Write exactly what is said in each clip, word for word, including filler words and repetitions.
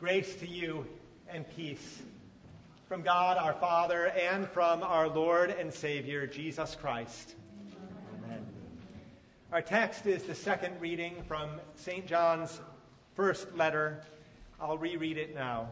Grace to you and peace from God our Father and from our Lord and Savior, Jesus Christ. Amen. Our text is the second reading from Saint John's first letter. I'll reread it now.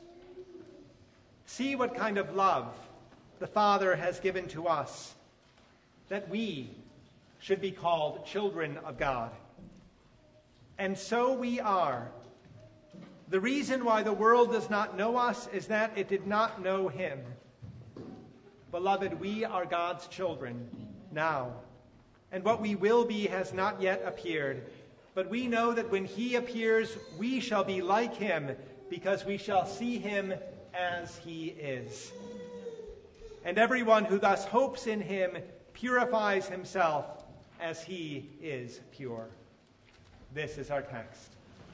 See what kind of love the Father has given to us, that we should be called children of God. And so we are. The reason why the world does not know us is that it did not know him. Beloved, we are God's children now, and what we will be has not yet appeared. But we know that when he appears, we shall be like him, because we shall see him as he is. And everyone who thus hopes in him purifies himself as he is pure. This is our text.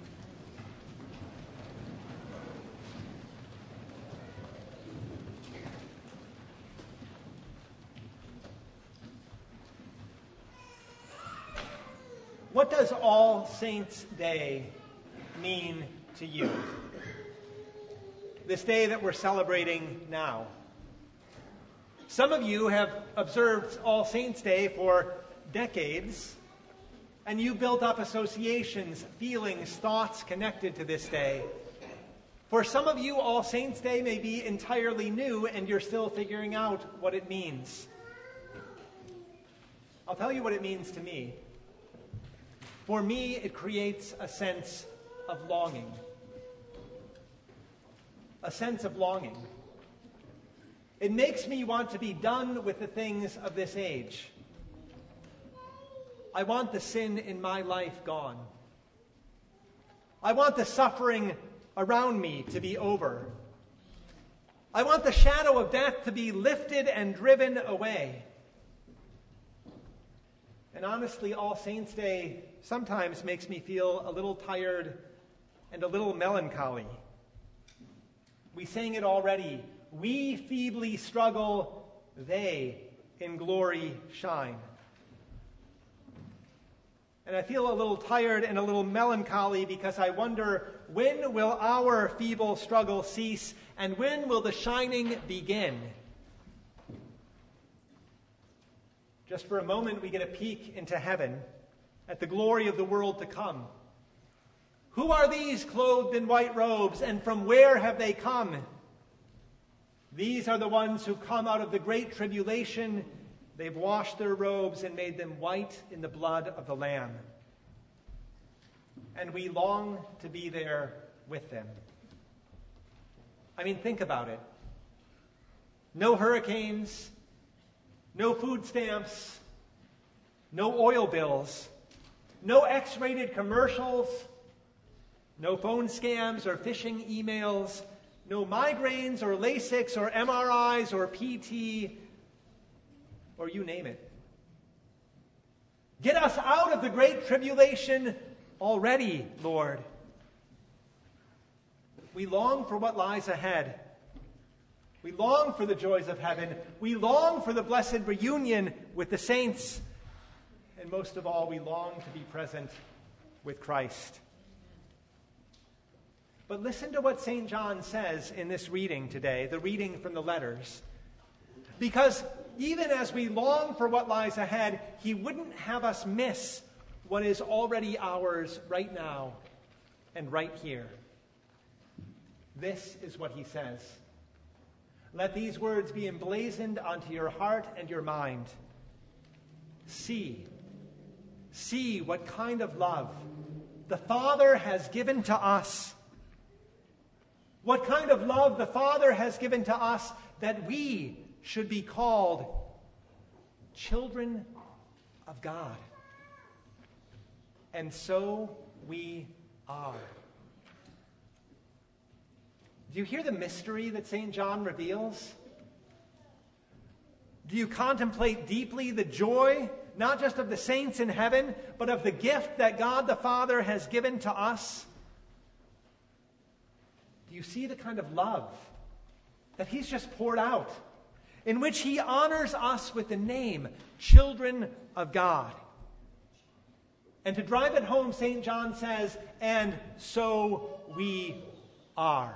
What does All Saints' Day mean to you? This day that we're celebrating now. Some of you have observed All Saints' Day for decades, and you built up associations, feelings, thoughts connected to this day. For some of you, All Saints' Day may be entirely new, and you're still figuring out what it means. I'll tell you what it means to me. For me, it creates a sense of longing. A sense of longing. It makes me want to be done with the things of this age. I want the sin in my life gone. I want the suffering around me to be over. I want the shadow of death to be lifted and driven away. And honestly, All Saints' Day sometimes makes me feel a little tired and a little melancholy. We sang it already. We feebly struggle, they in glory shine. And I feel a little tired and a little melancholy because I wonder, when will our feeble struggle cease, and when will the shining begin? Just for a moment, we get a peek into heaven at the glory of the world to come. Who are these clothed in white robes, and from where have they come? These are the ones who come out of the great tribulation. They've washed their robes and made them white in the blood of the Lamb. And we long to be there with them. I mean, think about it. No hurricanes, no food stamps, no oil bills, no X-rated commercials, no phone scams or phishing emails, no migraines or LASIKs or M R Is or P T, or you name it. Get us out of the great tribulation already, Lord. We long for what lies ahead. We long for the joys of heaven. We long for the blessed reunion with the saints. And most of all, we long to be present with Christ. But listen to what Saint John says in this reading today, the reading from the letters. Because even as we long for what lies ahead, he wouldn't have us miss what is already ours right now and right here. This is what he says. Let these words be emblazoned onto your heart and your mind. See, see what kind of love the Father has given to us. What kind of love the Father has given to us, that we should be called children of God. And so we are. Do you hear the mystery that Saint John reveals? Do you contemplate deeply the joy, not just of the saints in heaven, but of the gift that God the Father has given to us? Do you see the kind of love that he's just poured out, in which he honors us with the name, children of God? And to drive it home, Saint John says, and so we are.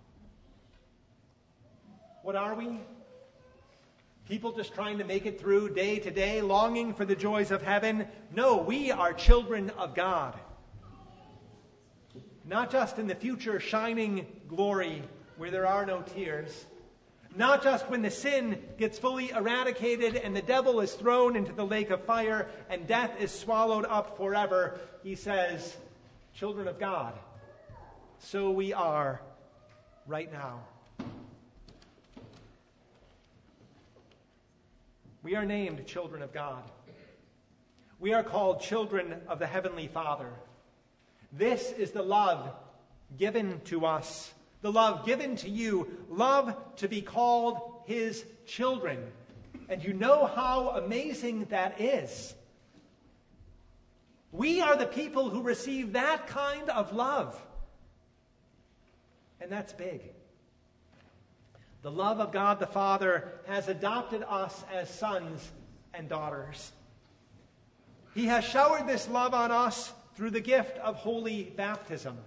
What are we? People just trying to make it through day to day, longing for the joys of heaven? No, we are children of God. Not just in the future shining glory where there are no tears. Not just when the sin gets fully eradicated and the devil is thrown into the lake of fire and death is swallowed up forever. He says, children of God, so we are right now. We are named children of God. We are called children of the Heavenly Father. This is the love given to us, the love given to you, love to be called his children. And you know how amazing that is. We are the people who receive that kind of love. And that's big. The love of God the Father has adopted us as sons and daughters. He has showered this love on us through the gift of holy baptism.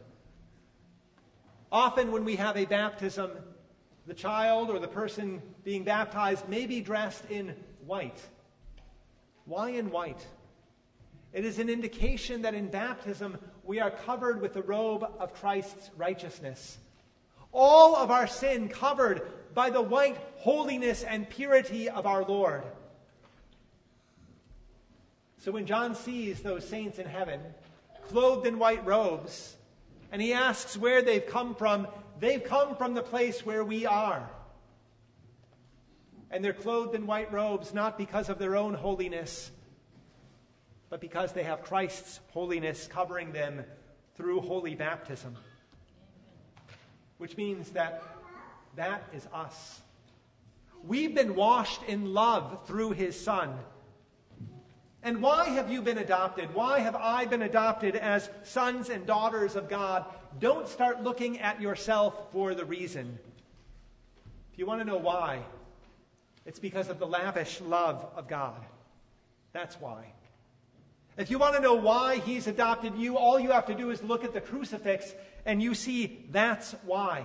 Often when we have a baptism, the child or the person being baptized may be dressed in white. Why in white? It is an indication that in baptism we are covered with the robe of Christ's righteousness. All of our sin covered by the white holiness and purity of our Lord. So when John sees those saints in heaven, clothed in white robes, and he asks where they've come from, they've come from the place where we are. And they're clothed in white robes not because of their own holiness, but because they have Christ's holiness covering them through holy baptism. Which means that that is us. We've been washed in love through his Son. And why have you been adopted? Why have I been adopted as sons and daughters of God? Don't start looking at yourself for the reason. If you want to know why, it's because of the lavish love of God. That's why. If you want to know why he's adopted you, all you have to do is look at the crucifix and you see that's why.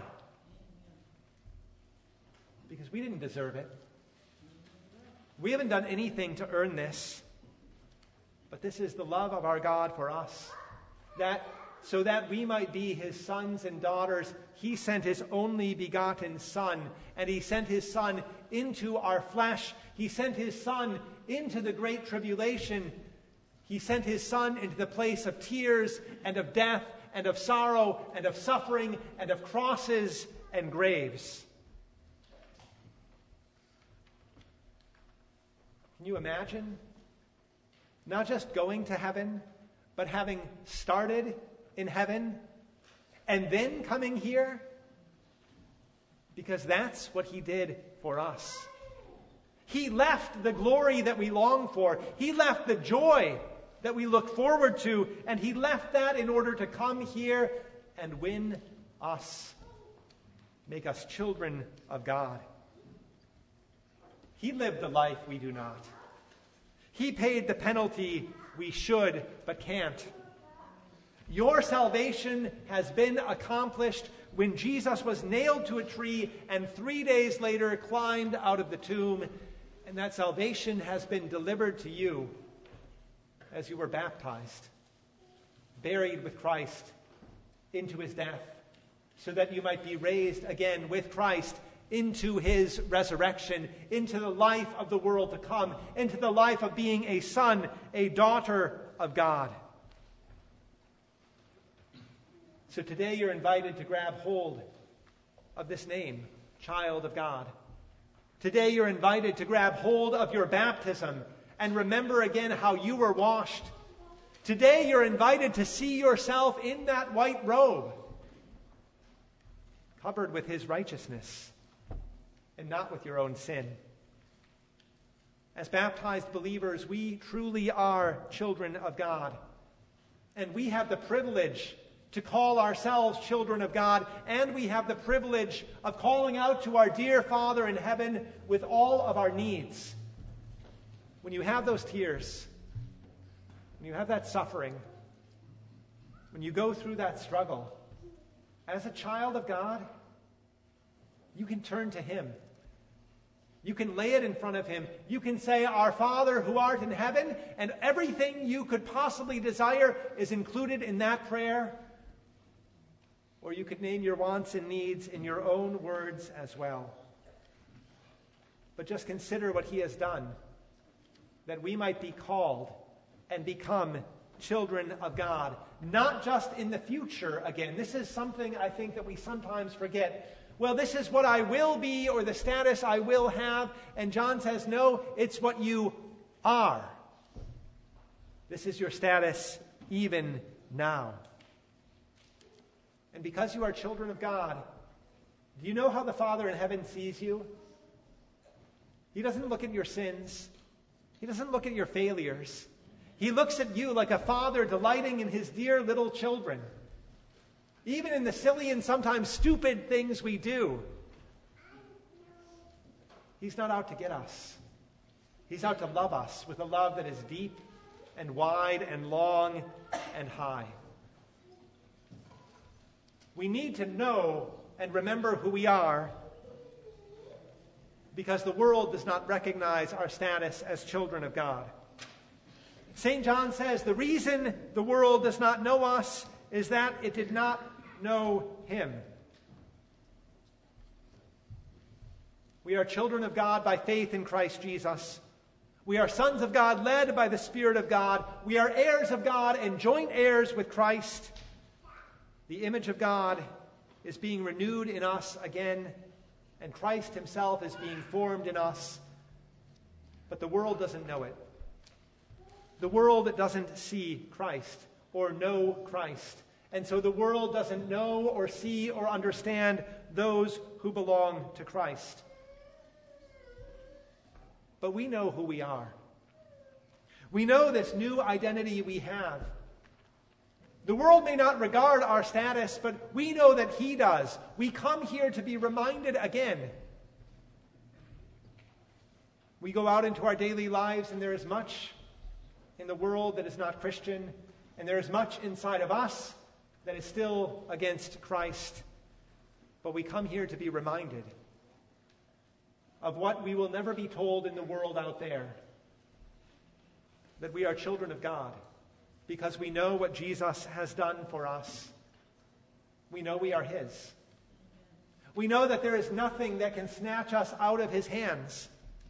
Because we didn't deserve it. We haven't done anything to earn this. But this is the love of our God for us. That so that we might be his sons and daughters, he sent his only begotten Son. And he sent his Son into our flesh. He sent his Son into the great tribulation. He sent his Son into the place of tears and of death and of sorrow and of suffering and of crosses and graves. Can you imagine? Not just going to heaven, but having started in heaven and then coming here? Because that's what he did for us. He left the glory that we long for. He left the joy that we look forward to, and he left that in order to come here and win us, make us children of God. He lived the life we do not. He paid the penalty we should but can't. Your salvation has been accomplished when Jesus was nailed to a tree and three days later climbed out of the tomb, and that salvation has been delivered to you as you were baptized, buried with Christ into his death, so that you might be raised again with Christ into his resurrection, into the life of the world to come, into the life of being a son, a daughter of God. So today you're invited to grab hold of this name, child of God. Today you're invited to grab hold of your baptism and remember again how you were washed. Today you're invited to see yourself in that white robe, covered with his righteousness and not with your own sin. As baptized believers, we truly are children of God. And we have the privilege to call ourselves children of God, and we have the privilege of calling out to our dear Father in heaven with all of our needs. When you have those tears, when you have that suffering, when you go through that struggle, as a child of God, you can turn to him. You can lay it in front of him. You can say, "Our Father who art in heaven," and everything you could possibly desire is included in that prayer. Or you could name your wants and needs in your own words as well. But just consider what he has done, that we might be called and become children of God, not just in the future again. This is something I think that we sometimes forget. Well, this is what I will be, or the status I will have. And John says, no, it's what you are. This is your status even now. And because you are children of God, do you know how the Father in heaven sees you? He doesn't look at your sins. He doesn't look at your failures. He looks at you like a father delighting in his dear little children. Even in the silly and sometimes stupid things we do. He's not out to get us. He's out to love us with a love that is deep and wide and long and high. We need to know and remember who we are, because the world does not recognize our status as children of God. Saint John says the reason the world does not know us is that it did not know him. We are children of God by faith in Christ Jesus. We are sons of God led by the Spirit of God. We are heirs of God and joint heirs with Christ. The image of God is being renewed in us again, and Christ himself is being formed in us. But the world doesn't know it. The world doesn't see Christ or know Christ. And so the world doesn't know or see or understand those who belong to Christ. But we know who we are. We know this new identity we have. The world may not regard our status, but we know that he does. We come here to be reminded again. We go out into our daily lives, and there is much in the world that is not Christian, and there is much inside of us that is still against Christ. But we come here to be reminded of what we will never be told in the world out there, that we are children of God because we know what Jesus has done for us. We know we are his. We know that there is nothing that can snatch us out of his hands.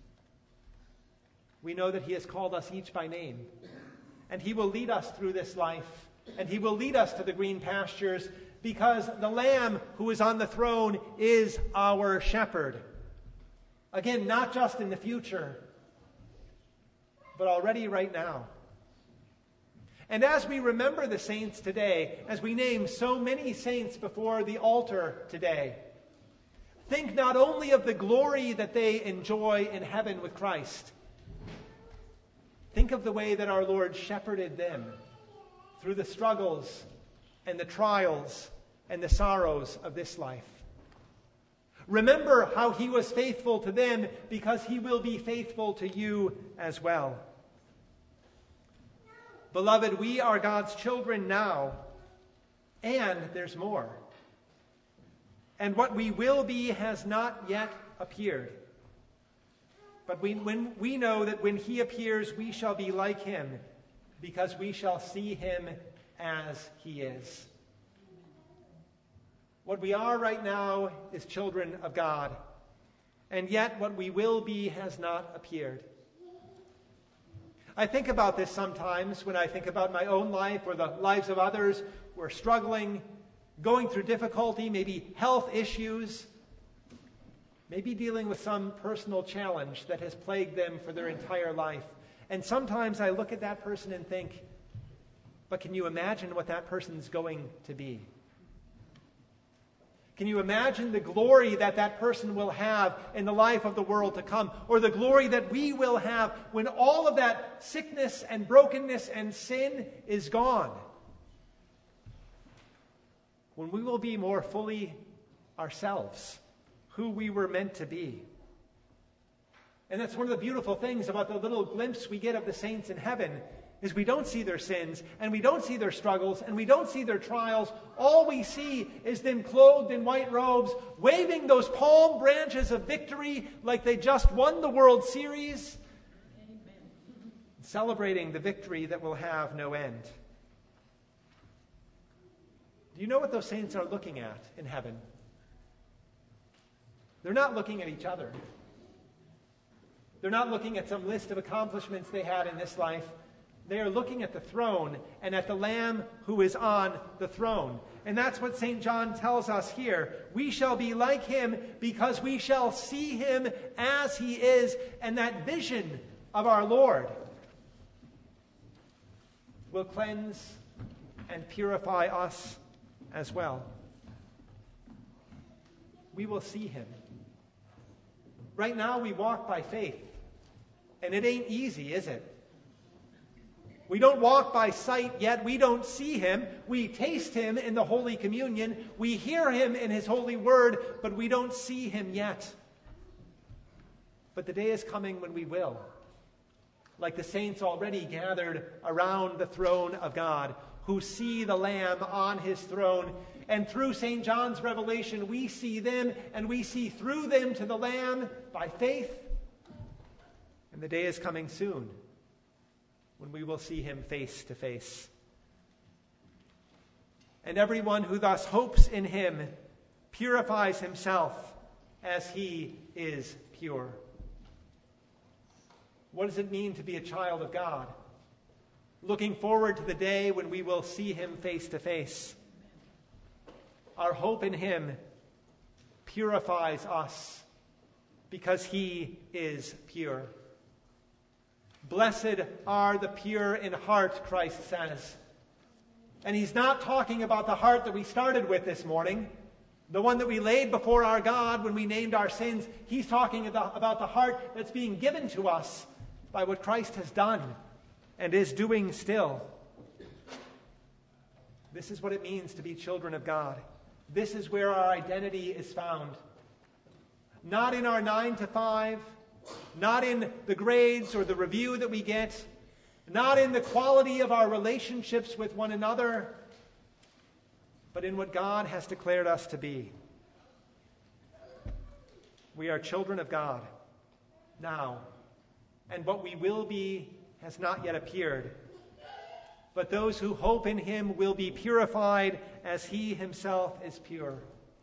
We know that he has called us each by name, and he will lead us through this life, and he will lead us to the green pastures, because the Lamb who is on the throne is our shepherd. Again, not just in the future, but already right now. And as we remember the saints today, as we name so many saints before the altar today, think not only of the glory that they enjoy in heaven with Christ. Think of the way that our Lord shepherded them through the struggles and the trials and the sorrows of this life. Remember how he was faithful to them, because he will be faithful to you as well. Beloved, we are God's children now, and there's more. And what we will be has not yet appeared. But we, when we know that when he appears, we shall be like him, because we shall see him as he is. What we are right now is children of God, and yet what we will be has not appeared. I think about this sometimes when I think about my own life or the lives of others who are struggling, going through difficulty, maybe health issues, maybe dealing with some personal challenge that has plagued them for their entire life. And sometimes I look at that person and think, but can you imagine what that person's going to be? Can you imagine the glory that that person will have in the life of the world to come, or the glory that we will have when all of that sickness and brokenness and sin is gone? When we will be more fully ourselves, who we were meant to be. And that's one of the beautiful things about the little glimpse we get of the saints in heaven, is we don't see their sins, and we don't see their struggles, and we don't see their trials. All we see is them clothed in white robes, waving those palm branches of victory like they just won the World Series, Amen. Celebrating the victory that will have no end. Do you know what those saints are looking at in heaven? They're not looking at each other. They're not looking at some list of accomplishments they had in this life. They are looking at the throne and at the Lamb who is on the throne. And that's what Saint John tells us here. We shall be like him because we shall see him as he is. And that vision of our Lord will cleanse and purify us as well. We will see him. Right now we walk by faith. And it ain't easy, is it? We don't walk by sight yet. We don't see him. We taste him in the Holy Communion. We hear him in his holy word, but we don't see him yet. But the day is coming when we will. Like the saints already gathered around the throne of God, who see the Lamb on his throne. And through Saint John's revelation, we see them, and we see through them to the Lamb by faith. And the day is coming soon when we will see him face to face. And everyone who thus hopes in him purifies himself as he is pure. What does it mean to be a child of God? Looking forward to the day when we will see him face to face. Our hope in him purifies us because he is pure. Blessed are the pure in heart, Christ says. And he's not talking about the heart that we started with this morning, the one that we laid before our God when we named our sins. He's talking about the heart that's being given to us by what Christ has done and is doing still. This is what it means to be children of God. This is where our identity is found. Not in our nine to five, not in the grades or the review that we get, not in the quality of our relationships with one another, but in what God has declared us to be. We are children of God now, and what we will be has not yet appeared. But those who hope in him will be purified as he himself is pure.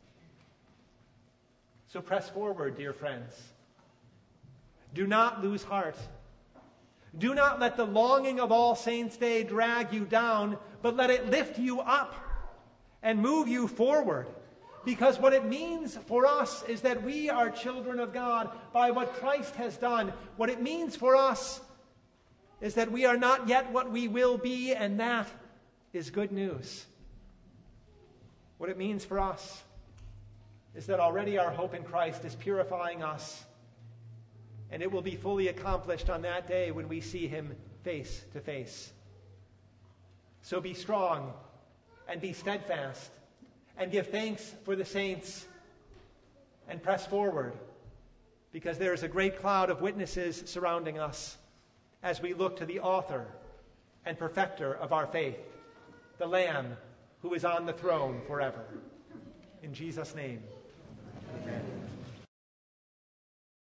So press forward, dear friends. Do not lose heart. Do not let the longing of All Saints' Day drag you down, but let it lift you up and move you forward. Because what it means for us is that we are children of God by what Christ has done. What it means for us is that we are not yet what we will be, and that is good news. What it means for us is that already our hope in Christ is purifying us, and it will be fully accomplished on that day when we see him face to face. So be strong and be steadfast and give thanks for the saints and press forward, because there is a great cloud of witnesses surrounding us as we look to the author and perfecter of our faith, the Lamb who is on the throne forever. In Jesus' name, amen.